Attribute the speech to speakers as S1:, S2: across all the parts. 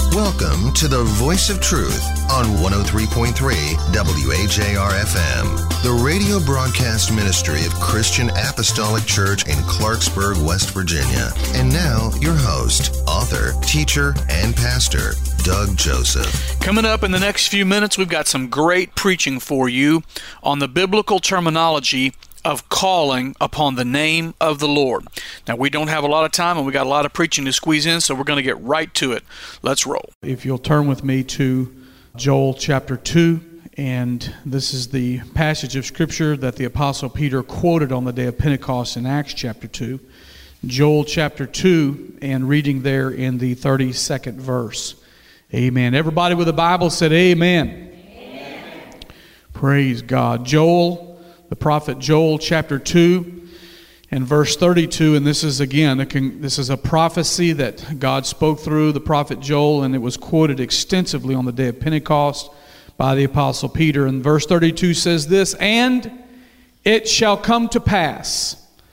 S1: Welcome to the Voice of Truth on 103.3 WAJR-FM, the radio broadcast ministry of Christian Apostolic Church in Clarksburg, West Virginia. And now, your host, author, teacher, and pastor, Doug Joseph.
S2: Coming up in the next few minutes, we've got some great preaching for you on the biblical terminology of calling upon the name of the Lord. Now, we don't have a lot of time, and we got a lot of preaching to squeeze in, so we're going to get right to it. Let's roll.
S3: If you'll turn with me to Joel chapter 2, and this is the passage of Scripture that the Apostle Peter quoted on the day of Pentecost in Acts chapter 2. Joel chapter 2, and reading there in the 32nd verse. Amen. Everybody with a Bible said amen. Amen. Praise God. The prophet Joel chapter 2 and verse 32, and this is a prophecy that God spoke through the prophet Joel, and it was quoted extensively on the day of Pentecost by the Apostle Peter. And verse 32 says this, "And it shall come to pass."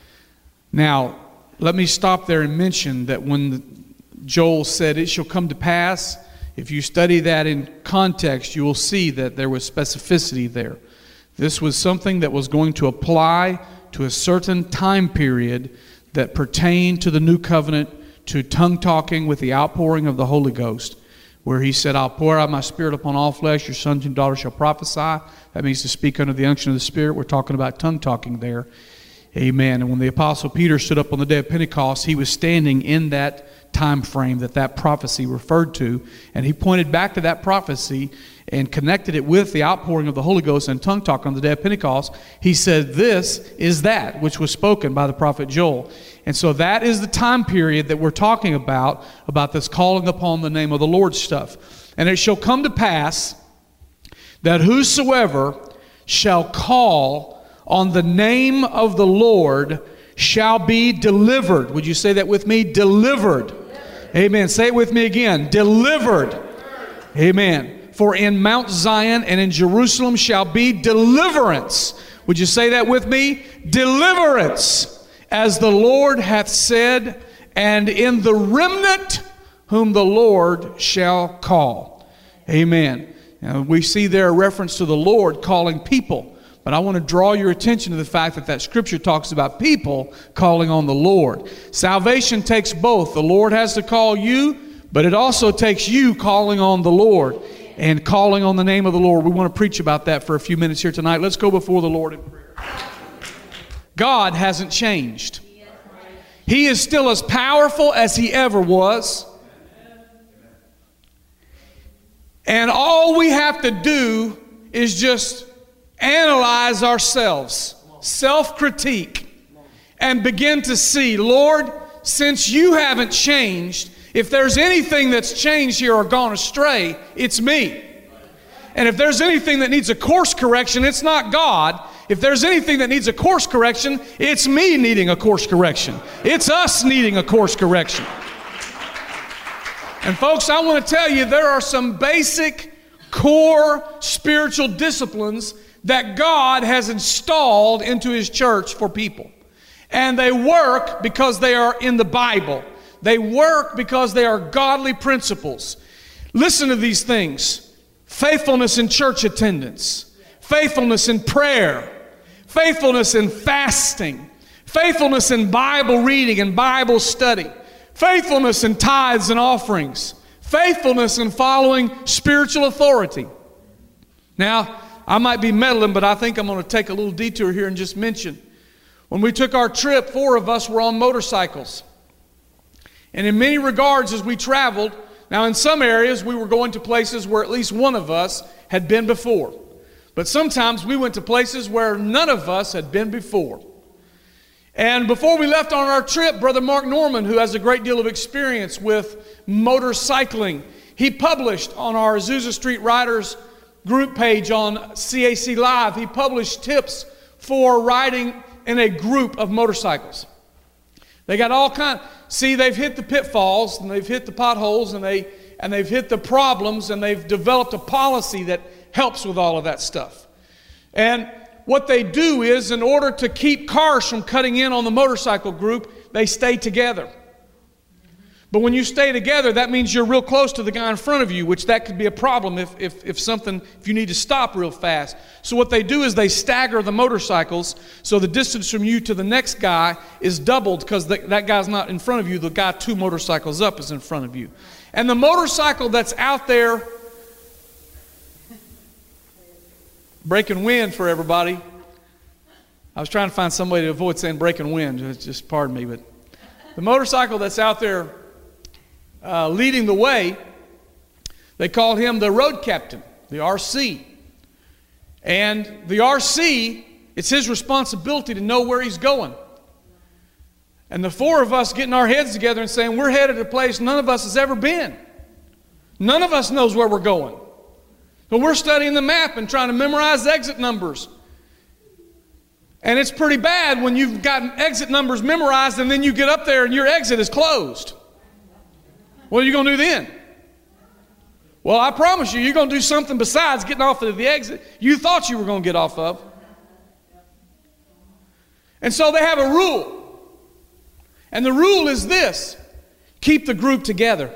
S3: Now, let me stop there and mention that when Joel said, "It shall come to pass," if you study that in context, you will see that there was specificity there. This was something that was going to apply to a certain time period that pertained to the new covenant, to tongue-talking with the outpouring of the Holy Ghost, where he said, "I'll pour out my Spirit upon all flesh, your sons and daughters shall prophesy." That means to speak under the unction of the Spirit. We're talking about tongue-talking there. Amen. And when the Apostle Peter stood up on the day of Pentecost, he was standing in that time frame that prophecy referred to, and he pointed back to that prophecy and connected it with the outpouring of the Holy Ghost and tongue talk on the day of Pentecost. He said, "This is that which was spoken by the prophet Joel." And so that is the time period that we're talking about this calling upon the name of the Lord stuff. "And it shall come to pass that whosoever shall call on the name of the Lord shall be delivered." Would you say that with me? Delivered. Amen. Say it with me again. Delivered. Amen. "For in Mount Zion and in Jerusalem shall be deliverance." Would you say that with me? Deliverance, as the Lord hath said, and in the remnant whom the Lord shall call. Amen. Now, we see there a reference to the Lord calling people. But I want to draw your attention to the fact that Scripture talks about people calling on the Lord. Salvation takes both. The Lord has to call you, but it also takes you calling on the Lord and calling on the name of the Lord. We want to preach about that for a few minutes here tonight. Let's go before the Lord in prayer. God hasn't changed. He is still as powerful as He ever was. And all we have to do is just analyze ourselves, self-critique, and begin to see, Lord, since you haven't changed, if there's anything that's changed here or gone astray, it's me. And if there's anything that needs a course correction, it's not God. If there's anything that needs a course correction, it's me needing a course correction. It's us needing a course correction. And folks, I want to tell you, there are some basic core spiritual disciplines that God has installed into His church for people. And they work because they are in the Bible. They work because they are godly principles. Listen to these things: faithfulness in church attendance, faithfulness in prayer, faithfulness in fasting, faithfulness in Bible reading and Bible study, faithfulness in tithes and offerings, faithfulness in following spiritual authority. Now, I might be meddling, but I think I'm going to take a little detour here and just mention, when we took our trip, 4 of us were on motorcycles. And in many regards, as we traveled, now in some areas we were going to places where at least one of us had been before. But sometimes we went to places where none of us had been before. And before we left on our trip, Brother Mark Norman, who has a great deal of experience with motorcycling, he published on our Azusa Street Riders group page on CAC Live, he published tips for riding in a group of motorcycles. They got all kind. See, they've hit the pitfalls and they've hit the potholes and they've hit the problems, and they've developed a policy that helps with all of that stuff. And what they do is, in order to keep cars from cutting in on the motorcycle group, they stay together. But when you stay together, that means you're real close to the guy in front of you, which that could be a problem if you need to stop real fast. So what they do is they stagger the motorcycles, so the distance from you to the next guy is doubled, because that guy's not in front of you. The guy 2 motorcycles up is in front of you. And the motorcycle that's out there breaking wind for everybody. I was trying to find somebody to avoid saying breaking wind. Just pardon me, but the motorcycle that's out there leading the way, they called him the road captain, the RC. And the RC, it's his responsibility to know where he's going. And the 4 of us getting our heads together and saying, we're headed to a place none of us has ever been. None of us knows where we're going. So we're studying the map and trying to memorize exit numbers. And it's pretty bad when you've got exit numbers memorized and then you get up there and your exit is closed. What are you going to do then? Well, I promise you, you're going to do something besides getting off of the exit you thought you were going to get off of. And so they have a rule. And the rule is this: keep the group together.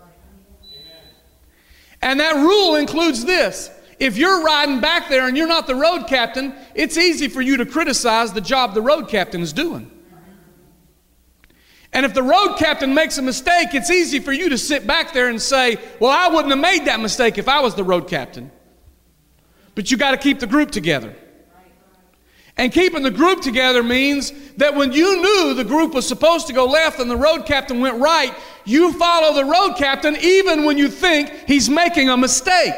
S3: And that rule includes this: if you're riding back there and you're not the road captain, it's easy for you to criticize the job the road captain is doing. And if the road captain makes a mistake, it's easy for you to sit back there and say, well, I wouldn't have made that mistake if I was the road captain. But you got to keep the group together. And keeping the group together means that when you knew the group was supposed to go left and the road captain went right, you follow the road captain even when you think he's making a mistake.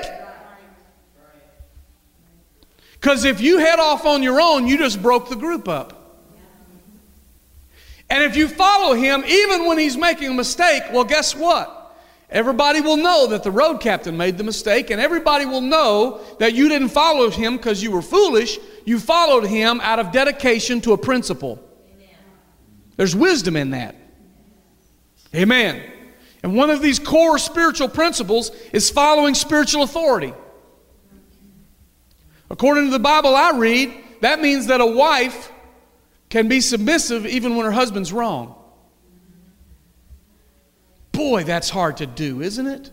S3: Because if you head off on your own, you just broke the group up. And if you follow him, even when he's making a mistake, well, guess what? Everybody will know that the road captain made the mistake, and everybody will know that you didn't follow him because you were foolish. You followed him out of dedication to a principle. Amen. There's wisdom in that. Amen. And one of these core spiritual principles is following spiritual authority. According to the Bible I read, that means that a wife can be submissive even when her husband's wrong. Boy, that's hard to do, isn't it?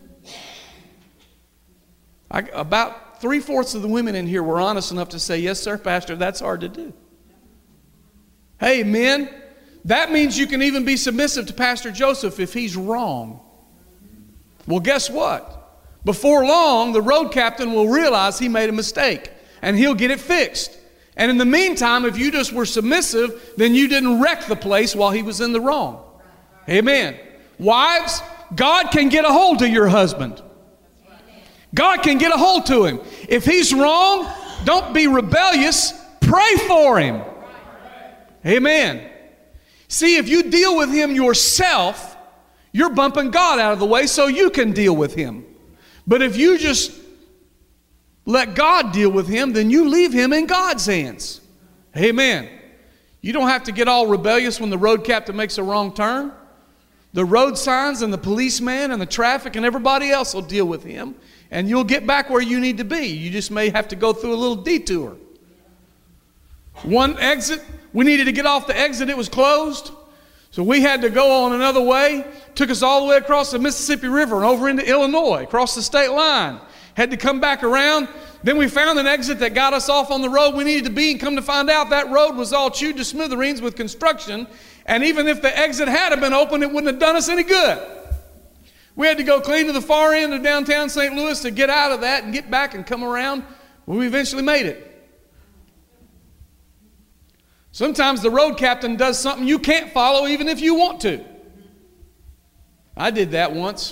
S3: About 3/4 of the women in here were honest enough to say, yes, sir, Pastor, that's hard to do. Hey, men, that means you can even be submissive to Pastor Joseph if he's wrong. Well, guess what? Before long, the road captain will realize he made a mistake, and he'll get it fixed. And in the meantime, if you just were submissive, then you didn't wreck the place while he was in the wrong. Amen. Wives, God can get a hold of your husband. God can get a hold to him. If he's wrong, don't be rebellious. Pray for him. Amen. See, if you deal with him yourself, you're bumping God out of the way so you can deal with him. But if you just let God deal with him, then you leave him in God's hands. Amen. You don't have to get all rebellious when the road captain makes a wrong turn. The road signs and the policeman and the traffic and everybody else will deal with him, and you'll get back where you need to be. You just may have to go through a little detour. One exit, we needed to get off the exit, it was closed. So we had to go on another way. Took us all the way across the Mississippi River and over into Illinois, across the state line. Had to come back around. Then we found an exit that got us off on the road we needed to be, and come to find out that road was all chewed to smithereens with construction. And even if the exit had been open, it wouldn't have done us any good. We had to go clean to the far end of downtown St. Louis to get out of that and get back and come around. Well, we eventually made it. Sometimes the road captain does something you can't follow even if you want to. I did that once.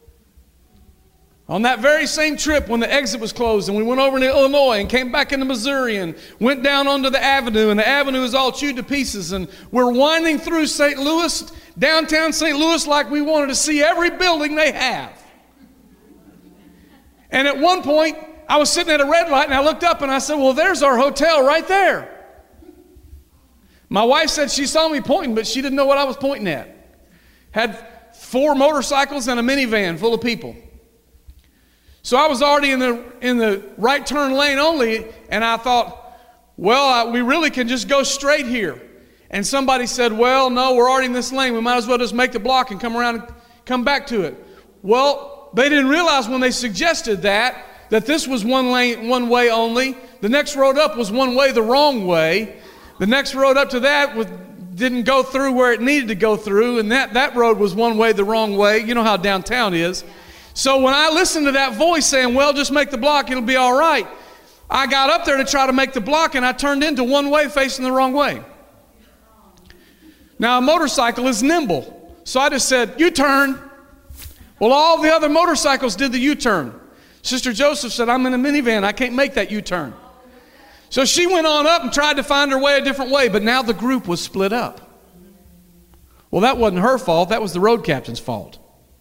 S3: On that very same trip when the exit was closed and we went over into Illinois and came back into Missouri and went down onto the avenue, and the avenue is all chewed to pieces, and we're winding through St. Louis, downtown St. Louis, like we wanted to see every building they have. And at one point, I was sitting at a red light and I looked up and I said, well, there's our hotel right there. My wife said she saw me pointing, but she didn't know what I was pointing at. Had 4 motorcycles and a minivan full of people. So I was already in the right turn lane only, and I thought, well, we really can just go straight here. And somebody said, well, no, we're already in this lane. We might as well just make the block and come Come back to it. Well, they didn't realize when they suggested that this was one way only. The next road up was one way the wrong way. The next road up to that didn't go through where it needed to go through, and that road was one way the wrong way. You know how downtown is. So when I listened to that voice saying, well, just make the block, it'll be all right, I got up there to try to make the block, and I turned into one way facing the wrong way. Now, a motorcycle is nimble, so I just said, U-turn. Well, all the other motorcycles did the U-turn. Sister Joseph said, I'm in a minivan, I can't make that U-turn. So she went on up and tried to find her way a different way, but now the group was split up. Well, that wasn't her fault, that was the road captain's fault.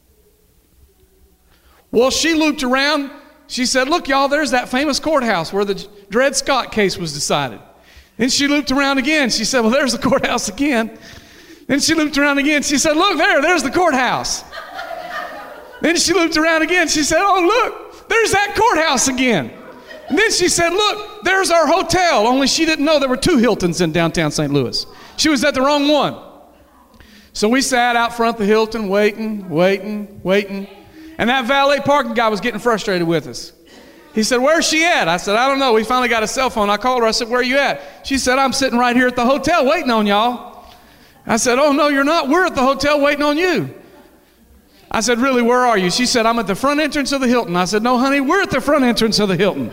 S3: Well, she looped around. She said, look, y'all, there's that famous courthouse where the Dred Scott case was decided. Then she looped around again. She said, well, there's the courthouse again. Then she looped around again. She said, look, there's the courthouse. Then she looped around again. She said, oh, look, there's that courthouse again. And then she said, look, there's our hotel. Only she didn't know there were 2 Hiltons in downtown St. Louis. She was at the wrong one. So we sat out front of the Hilton waiting. And that valet parking guy was getting frustrated with us. He said, where's she at? I said, I don't know. We finally got a cell phone. I called her. I said, where are you at? She said, I'm sitting right here at the hotel waiting on y'all. I said, oh, no, you're not. We're at the hotel waiting on you. I said, really, where are you? She said, I'm at the front entrance of the Hilton. I said, no, honey, we're at the front entrance of the Hilton.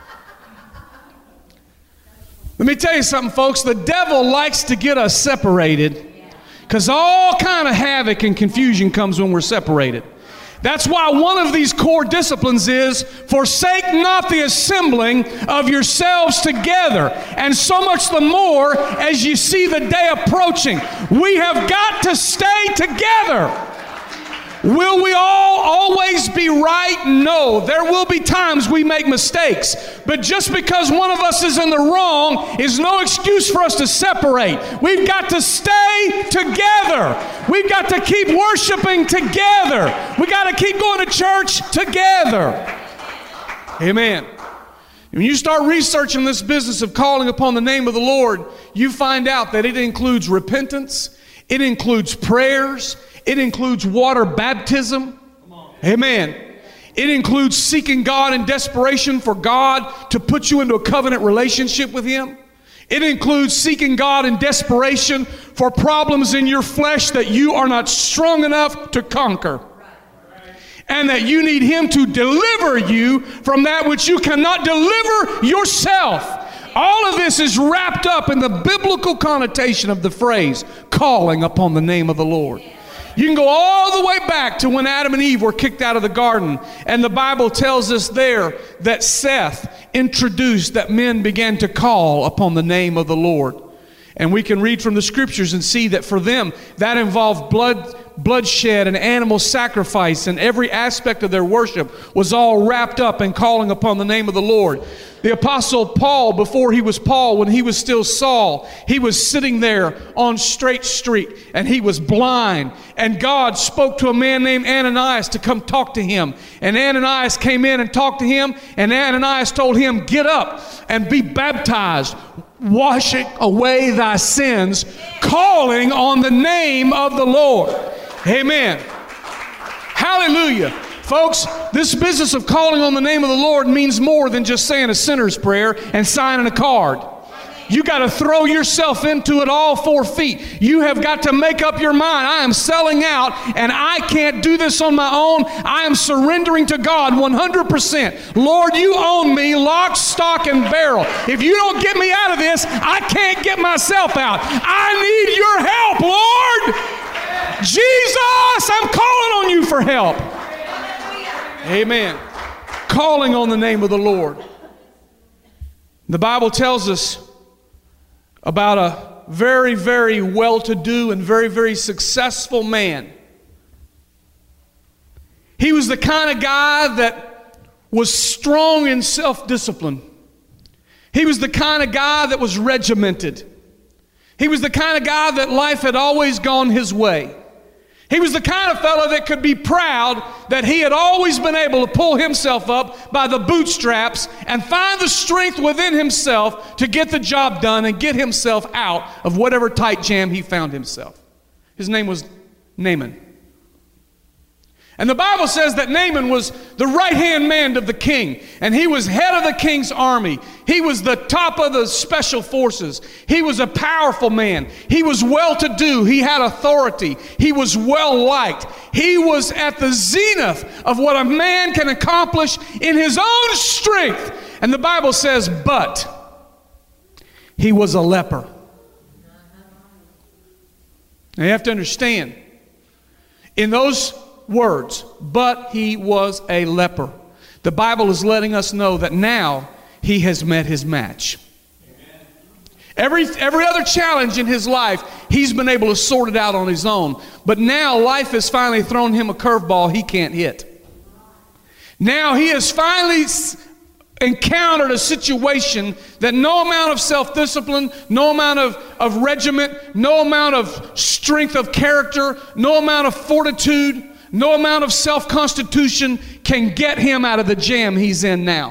S3: Let me tell you something, folks. The devil likes to get us separated because all kind of havoc and confusion comes when we're separated. That's why one of these core disciplines is, forsake not the assembling of yourselves together, and so much the more as you see the day approaching. We have got to stay together. Will we all always be right? No. There will be times we make mistakes. But just because one of us is in the wrong is no excuse for us to separate. We've got to stay together. We've got to keep worshiping together. We've got to keep going to church together. Amen. When you start researching this business of calling upon the name of the Lord, you find out that it includes repentance, it includes prayers, it includes water baptism. Amen. It includes seeking God in desperation for God to put you into a covenant relationship with Him. It includes seeking God in desperation for problems in your flesh that you are not strong enough to conquer. And that you need Him to deliver you from that which you cannot deliver yourself. All of this is wrapped up in the biblical connotation of the phrase, calling upon the name of the Lord. You can go all the way back to when Adam and Eve were kicked out of the garden. And the Bible tells us there that Seth introduced that men began to call upon the name of the Lord. And we can read from the scriptures and see that for them, that involved bloodshed and animal sacrifice, and every aspect of their worship was all wrapped up in calling upon the name of the Lord. The Apostle Paul, before he was Paul, when he was still Saul, he was sitting there on Straight Street, and he was blind. And God spoke to a man named Ananias to come talk to him. And Ananias came in and talked to him, and Ananias told him, get up and be baptized, washing away thy sins, calling on the name of the Lord. Amen. Hallelujah. Folks, this business of calling on the name of the Lord means more than just saying a sinner's prayer and signing a card. You got to throw yourself into it all 4 feet. You have got to make up your mind. I am selling out, and I can't do this on my own. I am surrendering to God 100%. Lord, you own me, lock, stock, and barrel. If you don't get me out of this, I can't get myself out. I need your help, Lord. Jesus, I'm calling on you for help. Amen. Calling on the name of the Lord. The Bible tells us about a very, very well-to-do and very, very successful man. He was the kind of guy that was strong in self-discipline. He was the kind of guy that was regimented. He was the kind of guy that life had always gone his way. He was the kind of fellow that could be proud that he had always been able to pull himself up by the bootstraps and find the strength within himself to get the job done and get himself out of whatever tight jam he found himself. His name was Naaman. And the Bible says that Naaman was the right-hand man of the king, and he was head of the king's army. He was the top of the special forces. He was a powerful man. He was well-to-do. He had authority. He was well-liked. He was at the zenith of what a man can accomplish in his own strength. And the Bible says, but he was a leper. Now you have to understand, in those words, but he was a leper, the Bible is letting us know that now he has met his match. Every other challenge in his life, he's been able to sort it out on his own. But now life has finally thrown him a curveball he can't hit. Now he has finally encountered a situation that no amount of self-discipline, no amount of regiment, no amount of strength of character, no amount of fortitude, no amount of self-constitution can get him out of the jam he's in now.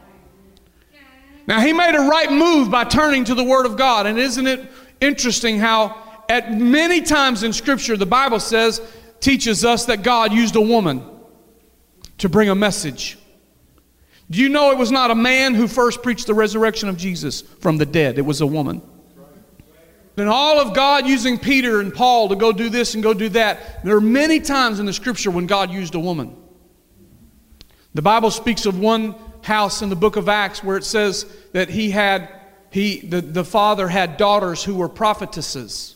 S3: Now, he made a right move by turning to the Word of God. And isn't it interesting how at many times in Scripture the Bible teaches us that God used a woman to bring a message. Do you know it was not a man who first preached the resurrection of Jesus from the dead? It was a woman. And all of God using Peter and Paul to go do this and go do that, there are many times in the Scripture when God used a woman. The Bible speaks of one house in the book of Acts where it says that the father had daughters who were prophetesses.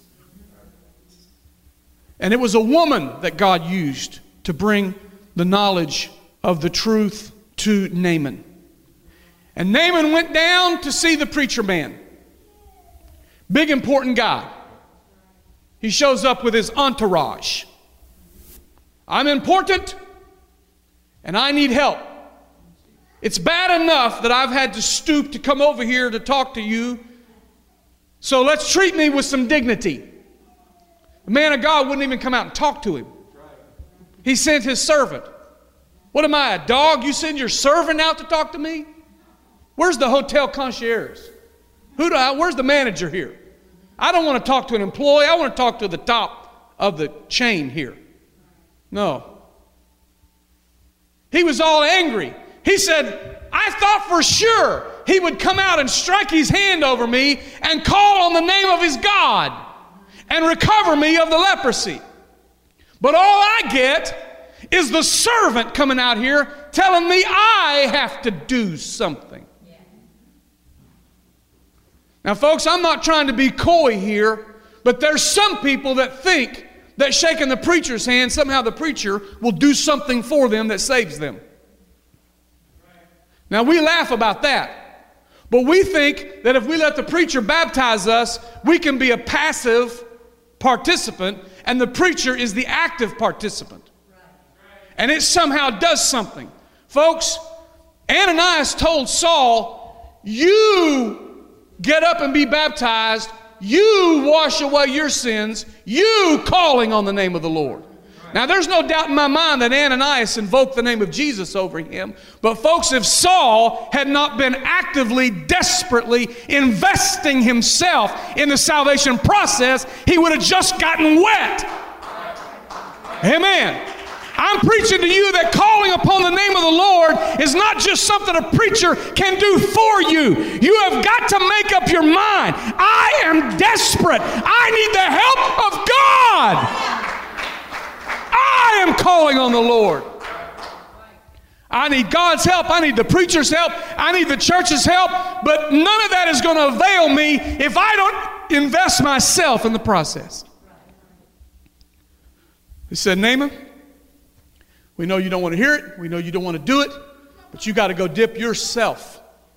S3: And it was a woman that God used to bring the knowledge of the truth to Naaman. And Naaman went down to see the preacher man. Big important guy. He shows up with his entourage. I'm important and I need help. It's bad enough that I've had to stoop to come over here to talk to you. So let's treat me with some dignity. The man of God wouldn't even come out and talk to him. He sent his servant. What am I, a dog? You send your servant out to talk to me? Where's the hotel concierge? Where's the manager here? I don't want to talk to an employee. I want to talk to the top of the chain here. No. He was all angry. He said, I thought for sure he would come out and strike his hand over me and call on the name of his God and recover me of the leprosy. But all I get is the servant coming out here telling me I have to do something. Now, folks, I'm not trying to be coy here, but there's some people that think that shaking the preacher's hand, somehow the preacher will do something for them that saves them. Now, we laugh about that, but we think that if we let the preacher baptize us, we can be a passive participant, and the preacher is the active participant. And it somehow does something. Folks, Ananias told Saul, you get up and be baptized, you wash away your sins, you calling on the name of the Lord. Now, there's no doubt in my mind that Ananias invoked the name of Jesus over him. But folks, if Saul had not been actively, desperately investing himself in the salvation process, he would have just gotten wet. Amen. I'm preaching to you that calling upon the name of the Lord is not just something a preacher can do for you. You have got to make up your mind. I am desperate. I need the help of God. I am calling on the Lord. I need God's help. I need the preacher's help. I need the church's help. But none of that is going to avail me if I don't invest myself in the process. He said, Naaman, we know you don't want to hear it. We know you don't want to do it. But you got to go dip yourself.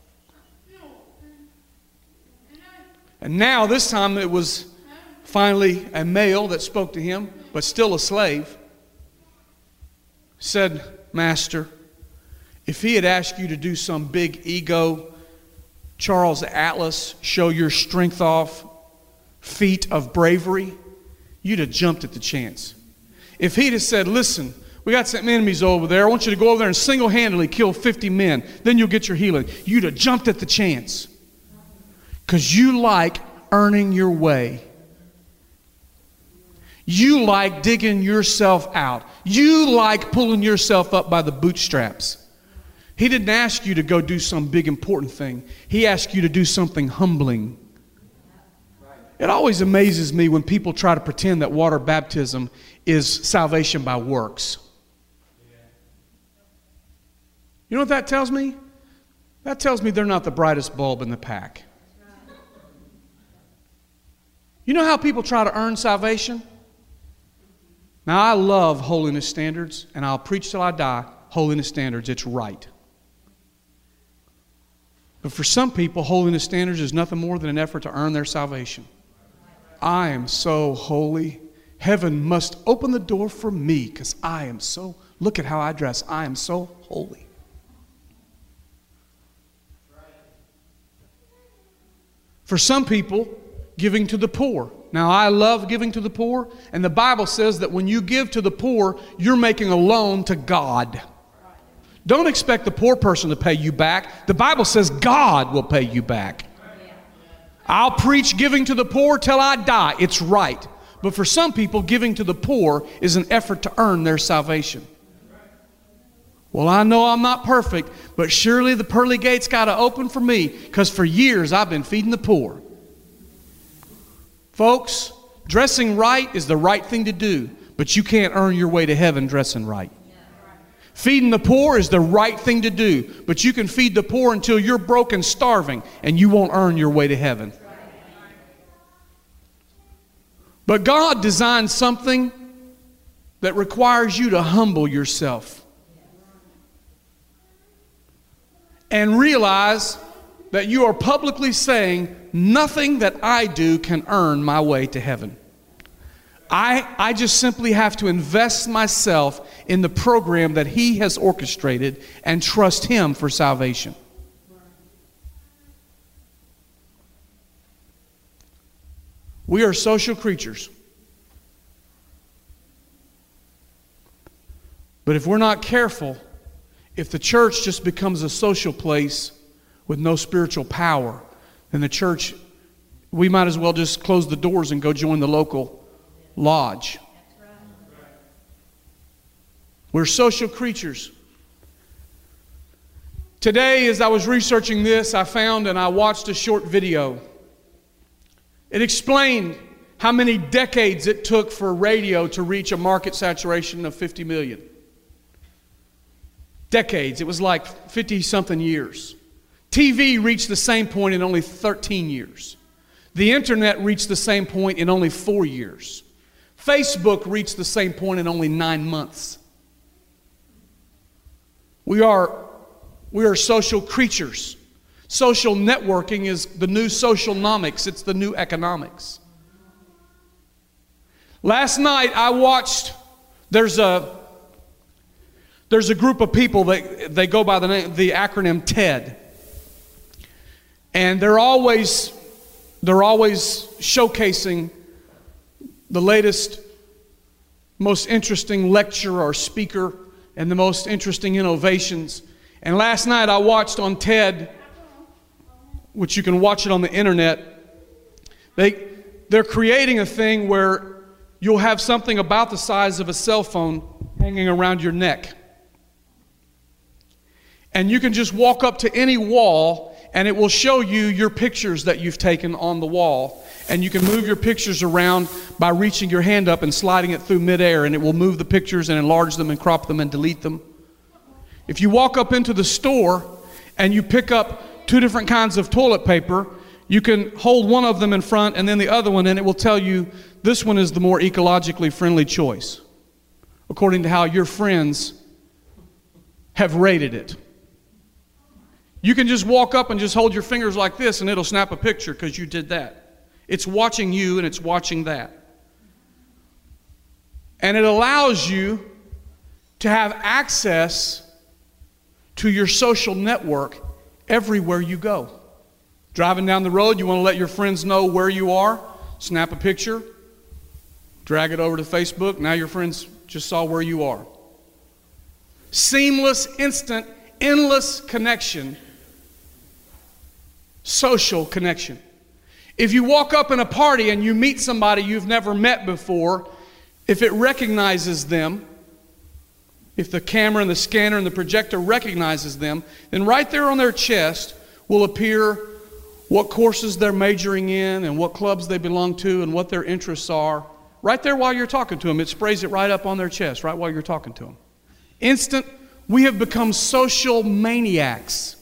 S3: And now this time it was finally a male that spoke to him, but still a slave. Said, Master, if he had asked you to do some big ego, Charles Atlas, show your strength off, feat of bravery, you'd have jumped at the chance. If he'd have said, listen, we got some enemies over there. I want you to go over there and single-handedly kill 50 men. Then you'll get your healing. You'd have jumped at the chance. Because you like earning your way. You like digging yourself out. You like pulling yourself up by the bootstraps. He didn't ask you to go do some big important thing. He asked you to do something humbling. It always amazes me when people try to pretend that water baptism is salvation by works. You know what that tells me? That tells me they're not the brightest bulb in the pack. You know how people try to earn salvation? Now, I love holiness standards, and I'll preach till I die holiness standards. It's right. But for some people, holiness standards is nothing more than an effort to earn their salvation. I am so holy. Heaven must open the door for me because I am so, look at how I dress. I am so holy. For some people, giving to the poor. Now, I love giving to the poor, and the Bible says that when you give to the poor, you're making a loan to God. Don't expect the poor person to pay you back. The Bible says God will pay you back. I'll preach giving to the poor till I die. It's right. But for some people, giving to the poor is an effort to earn their salvation. Well, I know I'm not perfect, but surely the pearly gates got to open for me because for years I've been feeding the poor. Folks, dressing right is the right thing to do, but you can't earn your way to heaven dressing right. Feeding the poor is the right thing to do, but you can feed the poor until you're broke and starving, and you won't earn your way to heaven. But God designed something that requires you to humble yourself and realize that you are publicly saying, nothing that I do can earn my way to heaven. I just simply have to invest myself in the program that He has orchestrated and trust Him for salvation. We are social creatures. But if we're not careful, if the church just becomes a social place with no spiritual power, then the church, we might as well just close the doors and go join the local lodge. We're social creatures. Today, as I was researching this, I found and I watched a short video. It explained how many decades it took for radio to reach a market saturation of 50 million. Decades. It was like 50-something years. TV reached the same point in only 13 years. The internet reached the same point in only 4 years. Facebook reached the same point in only 9 months. We are social creatures. Social networking is the new socialnomics. It's the new economics. Last night I watched, there's a group of people that they go by the acronym TED. And they're always showcasing the latest, most interesting lecture or speaker and the most interesting innovations. And last night I watched on TED, which you can watch it on the internet, they're creating a thing where you'll have something about the size of a cell phone hanging around your neck. And you can just walk up to any wall and it will show you your pictures that you've taken on the wall. And you can move your pictures around by reaching your hand up and sliding it through midair, and it will move the pictures and enlarge them and crop them and delete them. If you walk up into the store and you pick up 2 different kinds of toilet paper, you can hold one of them in front and then the other one, and it will tell you this one is the more ecologically friendly choice, according to how your friends have rated it. You can just walk up and just hold your fingers like this and it'll snap a picture because you did that. It's watching you and it's watching that. And it allows you to have access to your social network everywhere you go. Driving down the road, you want to let your friends know where you are, snap a picture, drag it over to Facebook, now your friends just saw where you are. Seamless, instant, endless connection. Social connection. If you walk up in a party and you meet somebody you've never met before, if it recognizes them, if the camera and the scanner and the projector recognizes them, then right there on their chest will appear what courses they're majoring in and what clubs they belong to and what their interests are. Right there while you're talking to them, it sprays it right up on their chest, right while you're talking to them. Instant, we have become social maniacs.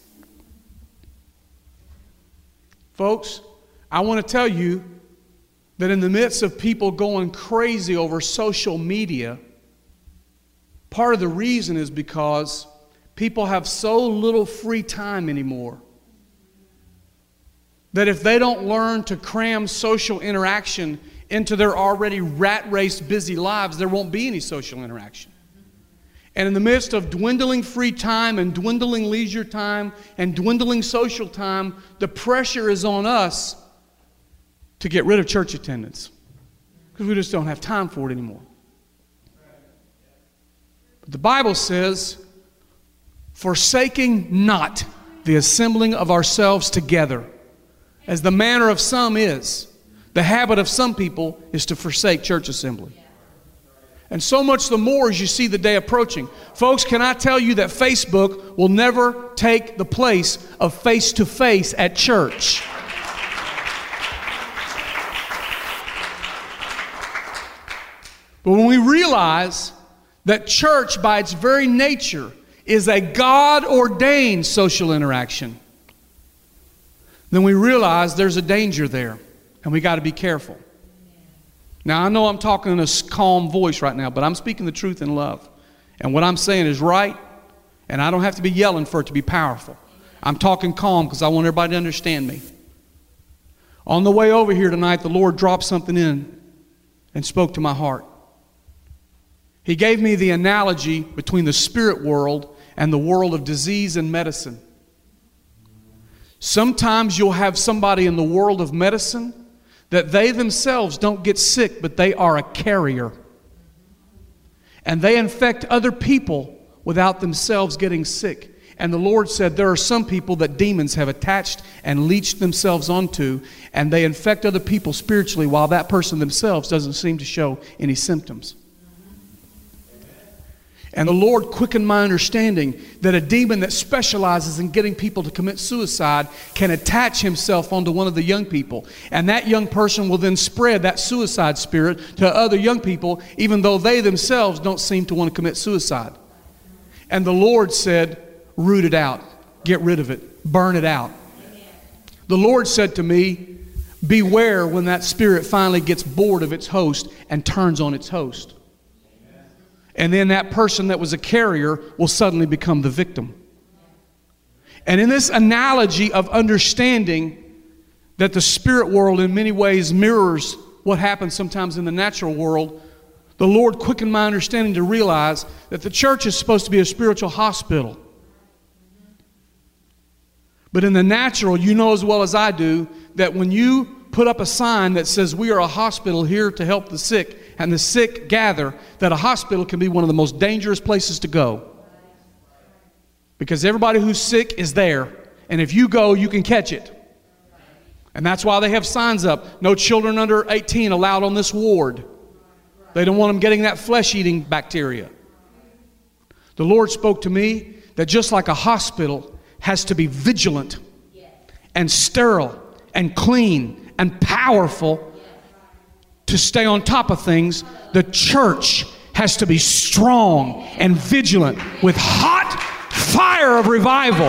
S3: Folks, I want to tell you that in the midst of people going crazy over social media, part of the reason is because people have so little free time anymore that if they don't learn to cram social interaction into their already rat-raced busy lives, there won't be any social interaction. And in the midst of dwindling free time and dwindling leisure time and dwindling social time, the pressure is on us to get rid of church attendance because we just don't have time for it anymore. But the Bible says, forsaking not the assembling of ourselves together, as the manner of some is. The habit of some people is to forsake church assembly. And so much the more as you see the day approaching. Folks, can I tell you that Facebook will never take the place of face-to-face at church? But when we realize that church by its very nature is a God-ordained social interaction, then we realize there's a danger there, and we got to be careful. Now, I know I'm talking in a calm voice right now, but I'm speaking the truth in love. And what I'm saying is right, and I don't have to be yelling for it to be powerful. I'm talking calm because I want everybody to understand me. On the way over here tonight, the Lord dropped something in and spoke to my heart. He gave me the analogy between the spirit world and the world of disease and medicine. Sometimes you'll have somebody in the world of medicine that they themselves don't get sick, but they are a carrier. And they infect other people without themselves getting sick. And the Lord said there are some people that demons have attached and leached themselves onto, and they infect other people spiritually while that person themselves doesn't seem to show any symptoms. And the Lord quickened my understanding that a demon that specializes in getting people to commit suicide can attach himself onto one of the young people. And that young person will then spread that suicide spirit to other young people, even though they themselves don't seem to want to commit suicide. And the Lord said, root it out. Get rid of it. Burn it out. The Lord said to me, beware when that spirit finally gets bored of its host and turns on its host. And then that person that was a carrier will suddenly become the victim. And in this analogy of understanding that the spirit world in many ways mirrors what happens sometimes in the natural world, the Lord quickened my understanding to realize that the church is supposed to be a spiritual hospital. But in the natural, you know as well as I do that when you put up a sign that says we are a hospital here to help the sick, and the sick gather, that a hospital can be one of the most dangerous places to go. Because everybody who's sick is there, and if you go, you can catch it. And that's why they have signs up, no children under 18 allowed on this ward. They don't want them getting that flesh-eating bacteria. The Lord spoke to me that just like a hospital has to be vigilant and sterile and clean and powerful to stay on top of things, the church has to be strong and vigilant with hot fire of revival.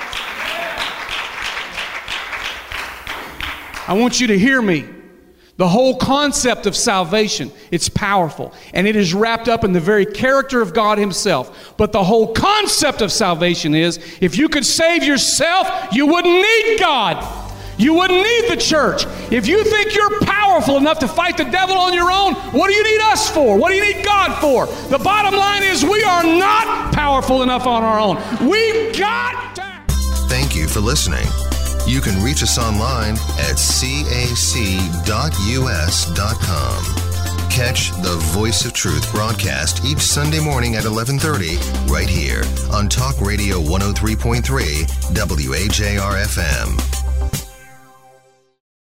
S3: I want you to hear me. The whole concept of salvation, it's powerful, and it is wrapped up in the very character of God Himself. But the whole concept of salvation is, if you could save yourself, you wouldn't need God. You wouldn't need the church. If you think you're powerful enough to fight the devil on your own, what do you need us for? What do you need God for? The bottom line is we are not powerful enough on our own. We've got to.
S1: Thank you for listening. You can reach us online at cac.us.com. Catch the Voice of Truth broadcast each Sunday morning at 11:30 right here on Talk Radio 103.3 WAJR FM.